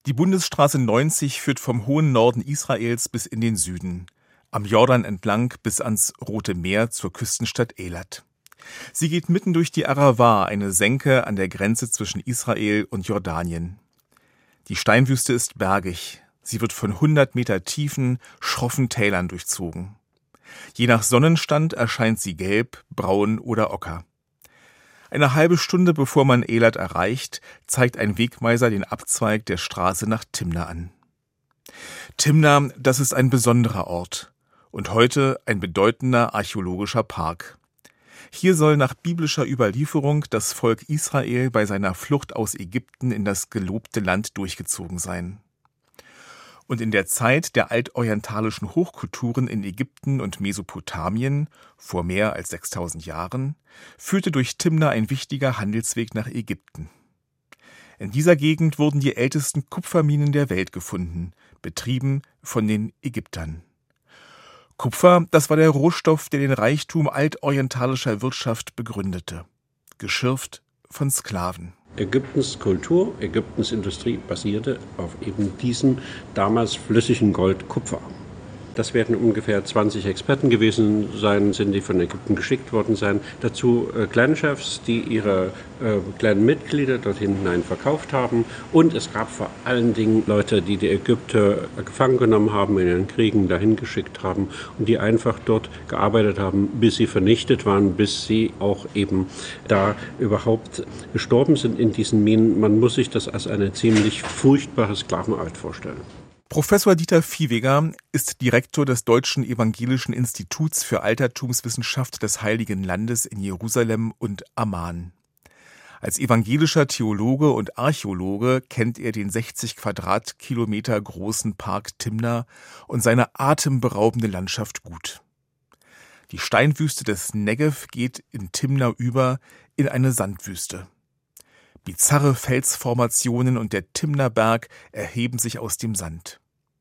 Die Bundesstraße 90 führt vom hohen Norden Israels bis in den Süden, am Jordan entlang bis ans Rote Meer zur Küstenstadt Eilat. Sie geht mitten durch die Arava, eine Senke an der Grenze zwischen Israel und Jordanien. Die Steinwüste ist bergig. Sie wird von 100 Meter tiefen, schroffen Tälern durchzogen. Je nach Sonnenstand erscheint sie gelb, braun oder ocker. Eine halbe Stunde bevor man Eilat erreicht, zeigt ein Wegweiser den Abzweig der Straße nach Timna an. Timna, das ist ein besonderer Ort und heute ein bedeutender archäologischer Park. Hier soll nach biblischer Überlieferung das Volk Israel bei seiner Flucht aus Ägypten in das gelobte Land durchgezogen sein. Und in der Zeit der altorientalischen Hochkulturen in Ägypten und Mesopotamien, vor mehr als 6000 Jahren, führte durch Timna ein wichtiger Handelsweg nach Ägypten. In dieser Gegend wurden die ältesten Kupferminen der Welt gefunden, betrieben von den Ägyptern. Kupfer, das war der Rohstoff, der den Reichtum altorientalischer Wirtschaft begründete, geschürft von Sklaven. Ägyptens Kultur, Ägyptens Industrie basierte auf eben diesem damals flüssigen Gold Kupfer. Das werden ungefähr 20 Experten gewesen sein, sind die von Ägypten geschickt worden sein. Dazu kleine Chefs, die ihre kleinen Mitglieder dorthin hinein verkauft haben. Und es gab vor allen Dingen Leute, die die Ägypter gefangen genommen haben, in ihren Kriegen dahin geschickt haben und die einfach dort gearbeitet haben, bis sie vernichtet waren, bis sie auch eben da überhaupt gestorben sind in diesen Minen. Man muss sich das als eine ziemlich furchtbare Sklavenarbeit vorstellen. Professor Dieter Viehweger ist Direktor des Deutschen Evangelischen Instituts für Altertumswissenschaft des Heiligen Landes in Jerusalem und Amman. Als evangelischer Theologe und Archäologe kennt er den 60 Quadratkilometer großen Park Timna und seine atemberaubende Landschaft gut. Die Steinwüste des Negev geht in Timna über in eine Sandwüste. Bizarre Felsformationen und der Timna-Berg erheben sich aus dem Sand.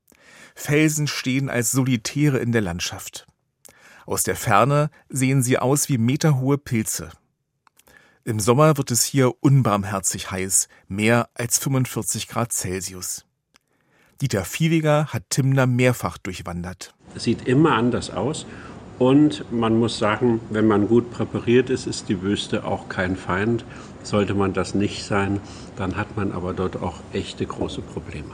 Felsen stehen als Solitäre in der Landschaft. Aus der Ferne sehen sie aus wie meterhohe Pilze. Im Sommer wird es hier unbarmherzig heiß, mehr als 45 Grad Celsius. Dieter Viehweger hat Timna mehrfach durchwandert. Es sieht immer anders aus. Und man muss sagen, wenn man gut präpariert ist, ist die Wüste auch kein Feind. Sollte man das nicht sein, dann hat man aber dort auch echte große Probleme.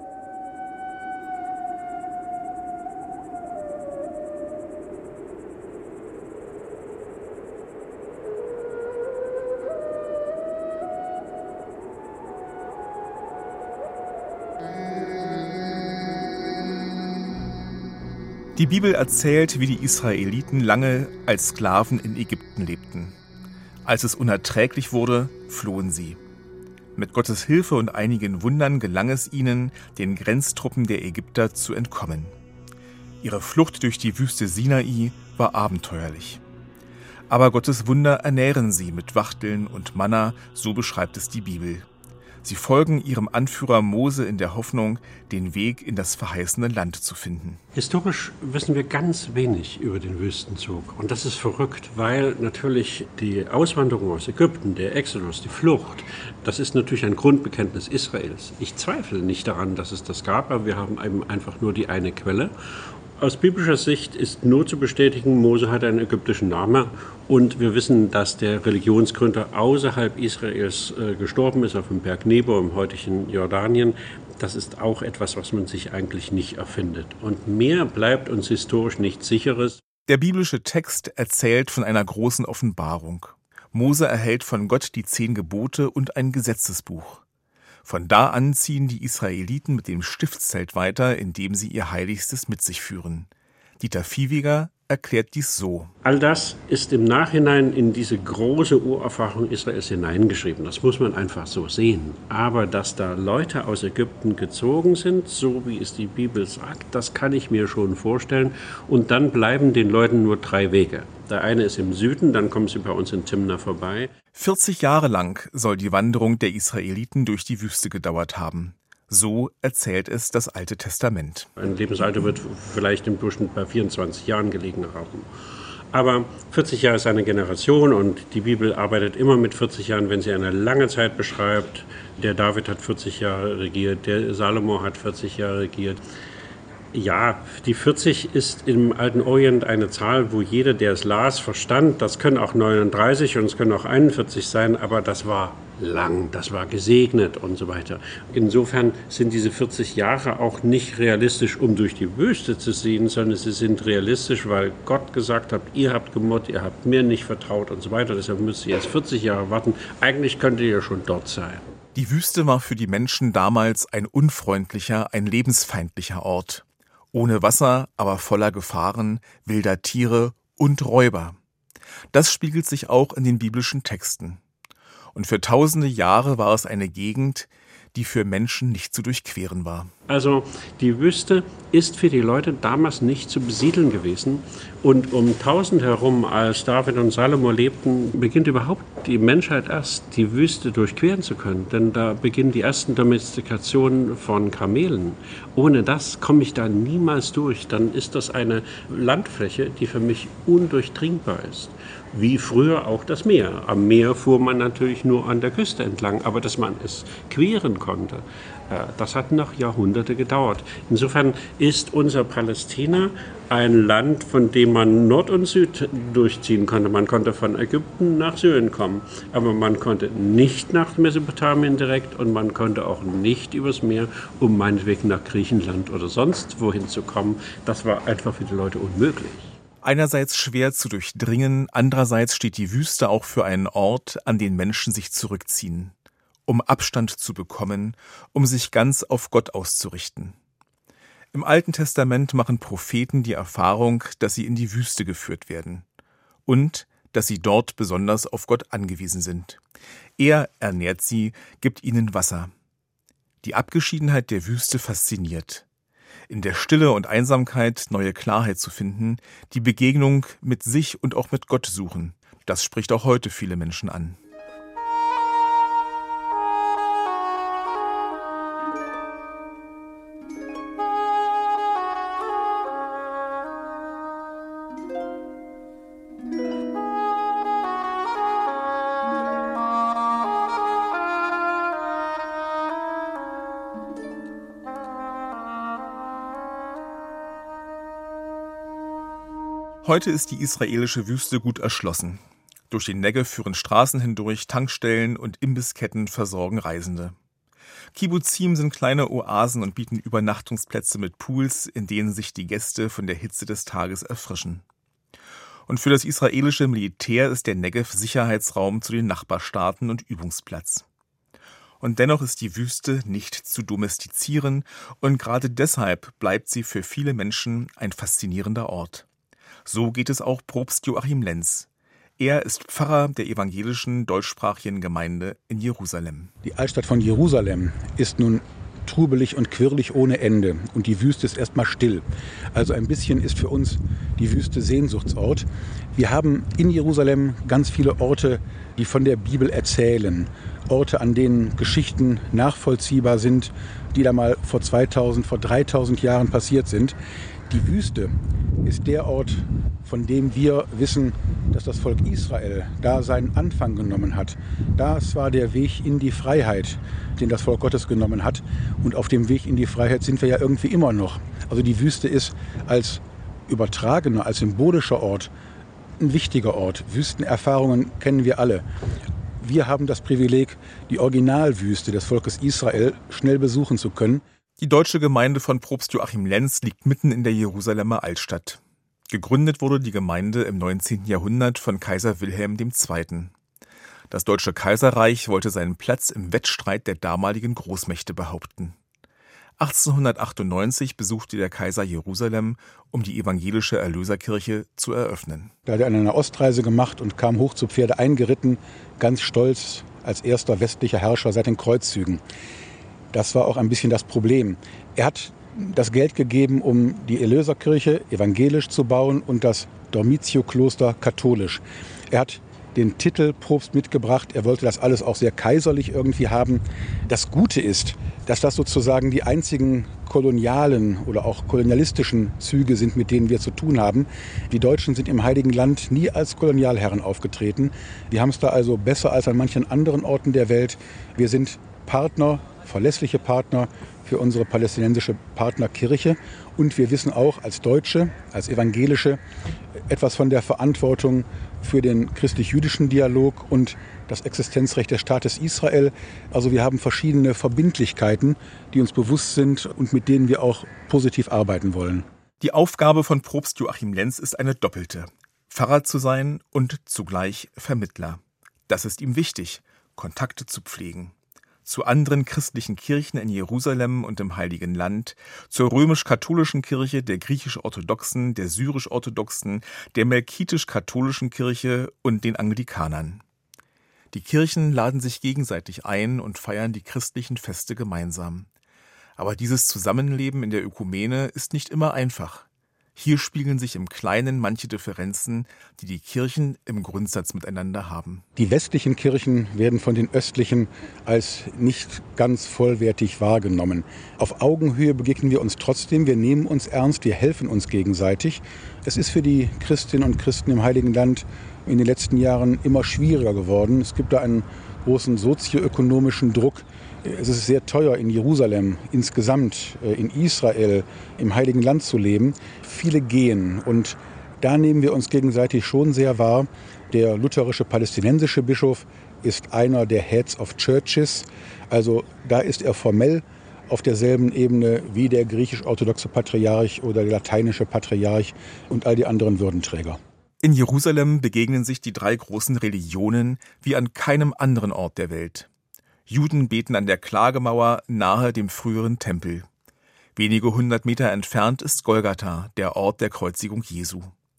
Die Bibel erzählt, wie die Israeliten lange als Sklaven in Ägypten lebten. Als es unerträglich wurde, flohen sie. Mit Gottes Hilfe und einigen Wundern gelang es ihnen, den Grenztruppen der Ägypter zu entkommen. Ihre Flucht durch die Wüste Sinai war abenteuerlich. Aber Gottes Wunder ernähren sie mit Wachteln und Manna, so beschreibt es die Bibel. Sie folgen ihrem Anführer Mose in der Hoffnung, den Weg in das verheißene Land zu finden. Historisch wissen wir ganz wenig über den Wüstenzug. Und das ist verrückt, weil natürlich die Auswanderung aus Ägypten, der Exodus, die Flucht, das ist natürlich ein Grundbekenntnis Israels. Ich zweifle nicht daran, dass es das gab, aber wir haben eben einfach nur die eine Quelle. Aus biblischer Sicht ist nur zu bestätigen, Mose hat einen ägyptischen Namen und wir wissen, dass der Religionsgründer außerhalb Israels gestorben ist, auf dem Berg Nebo im heutigen Jordanien. Das ist auch etwas, was man sich eigentlich nicht erfindet. Und mehr bleibt uns historisch nichts Sicheres. Der biblische Text erzählt von einer großen Offenbarung. Mose erhält von Gott die 10 Gebote und ein Gesetzesbuch. Von da an ziehen die Israeliten mit dem Stiftszelt weiter, indem sie ihr Heiligstes mit sich führen. Dieter Viehweger erklärt dies so. All das ist im Nachhinein in diese große Urerfahrung Israels hineingeschrieben. Das muss man einfach so sehen. Aber dass da Leute aus Ägypten gezogen sind, so wie es die Bibel sagt, das kann ich mir schon vorstellen. Und dann bleiben den Leuten nur 3 Wege. Der eine ist im Süden, dann kommen sie bei uns in Timna vorbei. 40 Jahre lang soll die Wanderung der Israeliten durch die Wüste gedauert haben. So erzählt es das Alte Testament. Ein Lebensalter wird vielleicht im Durchschnitt bei 24 Jahren gelegen haben. Aber 40 Jahre ist eine Generation und die Bibel arbeitet immer mit 40 Jahren, wenn sie eine lange Zeit beschreibt. Der David hat 40 Jahre regiert, der Salomo hat 40 Jahre regiert. Ja, die 40 ist im Alten Orient eine Zahl, wo jeder, der es las, verstand, das können auch 39 und es können auch 41 sein, aber das war lang, das war gesegnet und so weiter. Insofern sind diese 40 Jahre auch nicht realistisch, um durch die Wüste zu ziehen, sondern sie sind realistisch, weil Gott gesagt hat, ihr habt gemurrt, ihr habt mir nicht vertraut und so weiter. Deshalb müsst ihr jetzt 40 Jahre warten. Eigentlich könnt ihr ja schon dort sein. Die Wüste war für die Menschen damals ein unfreundlicher, ein lebensfeindlicher Ort. Ohne Wasser, aber voller Gefahren, wilder Tiere und Räuber. Das spiegelt sich auch in den biblischen Texten. Und für tausende Jahre war es eine Gegend, die für Menschen nicht zu durchqueren war. Also die Wüste ist für die Leute damals nicht zu besiedeln gewesen. Und um 1000 herum, als David und Salomo lebten, beginnt überhaupt die Menschheit erst, die Wüste durchqueren zu können. Denn da beginnen die ersten Domestikationen von Kamelen. Ohne das komme ich da niemals durch. Dann ist das eine Landfläche, die für mich undurchdringbar ist. Wie früher auch das Meer. Am Meer fuhr man natürlich nur an der Küste entlang, aber dass man es queren konnte, das hat noch Jahrhunderte gedauert. Insofern ist unser Palästina ein Land, von dem man Nord und Süd durchziehen konnte. Man konnte von Ägypten nach Syrien kommen, aber man konnte nicht nach Mesopotamien direkt und man konnte auch nicht übers Meer, um meinetwegen nach Griechenland oder sonst wohin zu kommen. Das war einfach für die Leute unmöglich. Einerseits schwer zu durchdringen, andererseits steht die Wüste auch für einen Ort, an den Menschen sich zurückziehen, um Abstand zu bekommen, um sich ganz auf Gott auszurichten. Im Alten Testament machen Propheten die Erfahrung, dass sie in die Wüste geführt werden und dass sie dort besonders auf Gott angewiesen sind. Er ernährt sie, gibt ihnen Wasser. Die Abgeschiedenheit der Wüste fasziniert. In der Stille und Einsamkeit neue Klarheit zu finden, die Begegnung mit sich und auch mit Gott suchen, das spricht auch heute viele Menschen an. Heute ist die israelische Wüste gut erschlossen. Durch den Negev führen Straßen hindurch, Tankstellen und Imbissketten versorgen Reisende. Kibbuzim sind kleine Oasen und bieten Übernachtungsplätze mit Pools, in denen sich die Gäste von der Hitze des Tages erfrischen. Und für das israelische Militär ist der Negev Sicherheitsraum zu den Nachbarstaaten und Übungsplatz. Und dennoch ist die Wüste nicht zu domestizieren und gerade deshalb bleibt sie für viele Menschen ein faszinierender Ort. So geht es auch Propst Joachim Lenz. Er ist Pfarrer der evangelischen deutschsprachigen Gemeinde in Jerusalem. Die Altstadt von Jerusalem ist nun trubelig und quirlig ohne Ende und die Wüste ist erstmal still. Also ein bisschen ist für uns die Wüste Sehnsuchtsort. Wir haben in Jerusalem ganz viele Orte, die von der Bibel erzählen. Orte, an denen Geschichten nachvollziehbar sind, die da mal vor 2000, vor 3000 Jahren passiert sind. Die Wüste ist der Ort, von dem wir wissen, dass das Volk Israel da seinen Anfang genommen hat. Das war der Weg in die Freiheit, den das Volk Gottes genommen hat. Und auf dem Weg in die Freiheit sind wir ja irgendwie immer noch. Also die Wüste ist als übertragener, als symbolischer Ort ein wichtiger Ort. Wüstenerfahrungen kennen wir alle. Wir haben das Privileg, die Originalwüste des Volkes Israel schnell besuchen zu können. Die deutsche Gemeinde von Propst Joachim Lenz liegt mitten in der Jerusalemer Altstadt. Gegründet wurde die Gemeinde im 19. Jahrhundert von Kaiser Wilhelm II. Das Deutsche Kaiserreich wollte seinen Platz im Wettstreit der damaligen Großmächte behaupten. 1898 besuchte der Kaiser Jerusalem, um die evangelische Erlöserkirche zu eröffnen. Da hat er eine Ostreise gemacht und kam hoch zu Pferde eingeritten, ganz stolz als erster westlicher Herrscher seit den Kreuzzügen. Das war auch ein bisschen das Problem. Er hat das Geld gegeben, um die Erlöserkirche evangelisch zu bauen und das Dormitio-Kloster katholisch. Er hat den Titel Propst mitgebracht. Er wollte das alles auch sehr kaiserlich irgendwie haben. Das Gute ist, dass das sozusagen die einzigen kolonialen oder auch kolonialistischen Züge sind, mit denen wir zu tun haben. Die Deutschen sind im Heiligen Land nie als Kolonialherren aufgetreten. Die haben es da also besser als an manchen anderen Orten der Welt. Wir sind Partner, verlässliche Partner für unsere palästinensische Partnerkirche. Und wir wissen auch als Deutsche, als Evangelische, etwas von der Verantwortung für den christlich-jüdischen Dialog und das Existenzrecht des Staates Israel. Also wir haben verschiedene Verbindlichkeiten, die uns bewusst sind und mit denen wir auch positiv arbeiten wollen. Die Aufgabe von Propst Joachim Lenz ist eine doppelte: Pfarrer zu sein und zugleich Vermittler. Das ist ihm wichtig, Kontakte zu pflegen. Zu anderen christlichen Kirchen in Jerusalem und im Heiligen Land, zur römisch-katholischen Kirche, der griechisch-orthodoxen, der syrisch-orthodoxen, der melkitisch-katholischen Kirche und den Anglikanern. Die Kirchen laden sich gegenseitig ein und feiern die christlichen Feste gemeinsam. Aber dieses Zusammenleben in der Ökumene ist nicht immer einfach. Hier spiegeln sich im Kleinen manche Differenzen, die die Kirchen im Grundsatz miteinander haben. Die westlichen Kirchen werden von den östlichen als nicht ganz vollwertig wahrgenommen. Auf Augenhöhe begegnen wir uns trotzdem, wir nehmen uns ernst, wir helfen uns gegenseitig. Es ist für die Christinnen und Christen im Heiligen Land in den letzten Jahren immer schwieriger geworden. Es gibt da einen großen sozioökonomischen Druck. Es ist sehr teuer, in Jerusalem insgesamt, in Israel, im Heiligen Land zu leben. Viele gehen und da nehmen wir uns gegenseitig schon sehr wahr. Der lutherische palästinensische Bischof ist einer der Heads of Churches. Also da ist er formell auf derselben Ebene wie der griechisch-orthodoxe Patriarch oder der lateinische Patriarch und all die anderen Würdenträger. In Jerusalem begegnen sich die drei großen Religionen wie an keinem anderen Ort der Welt. Juden beten an der Klagemauer nahe dem früheren Tempel. Wenige 100 Meter entfernt ist Golgatha, der Ort der Kreuzigung Jesu.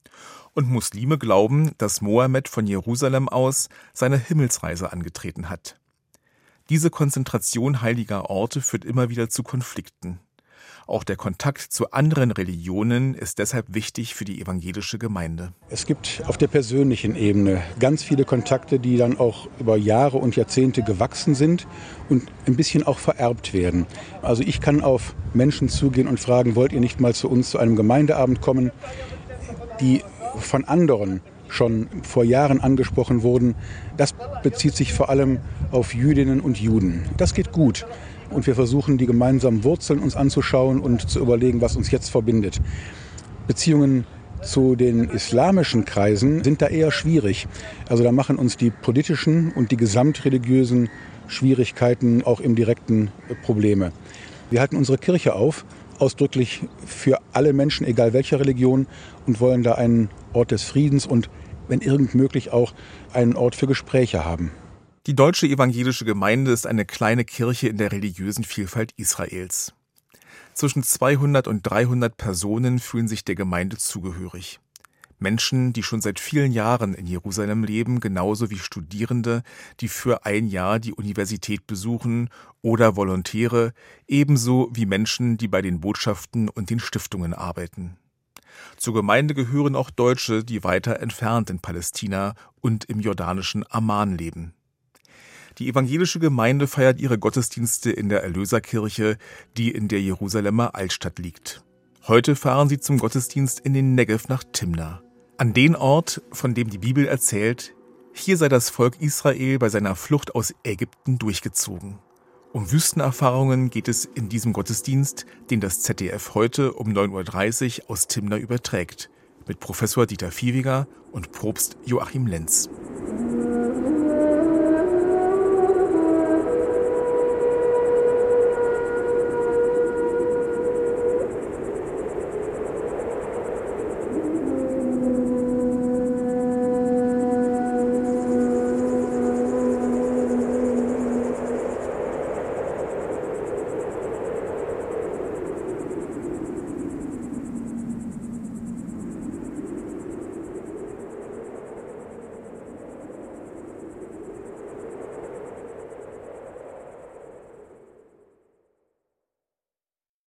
Und Muslime glauben, dass Mohammed von Jerusalem aus seine Himmelsreise angetreten hat. Diese Konzentration heiliger Orte führt immer wieder zu Konflikten. Auch der Kontakt zu anderen Religionen ist deshalb wichtig für die evangelische Gemeinde. Es gibt auf der persönlichen Ebene ganz viele Kontakte, die dann auch über Jahre und Jahrzehnte gewachsen sind und ein bisschen auch vererbt werden. Also ich kann auf Menschen zugehen und fragen, wollt ihr nicht mal zu uns zu einem Gemeindeabend kommen, die von anderen schon vor Jahren angesprochen wurden. Das bezieht sich vor allem auf Jüdinnen und Juden. Das geht gut. Und wir versuchen, die gemeinsamen Wurzeln uns anzuschauen und zu überlegen, was uns jetzt verbindet. Beziehungen zu den islamischen Kreisen sind da eher schwierig. Also da machen uns die politischen und die gesamtreligiösen Schwierigkeiten auch im direkten Probleme. Wir halten unsere Kirche auf, ausdrücklich für alle Menschen, egal welcher Religion, und wollen da einen Ort des Friedens und, wenn irgend möglich, auch einen Ort für Gespräche haben. Die Deutsche Evangelische Gemeinde ist eine kleine Kirche in der religiösen Vielfalt Israels. Zwischen 200 und 300 Personen fühlen sich der Gemeinde zugehörig. Menschen, die schon seit vielen Jahren in Jerusalem leben, genauso wie Studierende, die für ein Jahr die Universität besuchen, oder Volontäre, ebenso wie Menschen, die bei den Botschaften und den Stiftungen arbeiten. Zur Gemeinde gehören auch Deutsche, die weiter entfernt in Palästina und im jordanischen Amman leben. Die evangelische Gemeinde feiert ihre Gottesdienste in der Erlöserkirche, die in der Jerusalemer Altstadt liegt. Heute fahren sie zum Gottesdienst in den Negev nach Timna, an den Ort, von dem die Bibel erzählt, hier sei das Volk Israel bei seiner Flucht aus Ägypten durchgezogen. Um Wüstenerfahrungen geht es in diesem Gottesdienst, den das ZDF heute um 9.30 Uhr aus Timna überträgt, mit Professor Dieter Viehweger und Propst Joachim Lenz.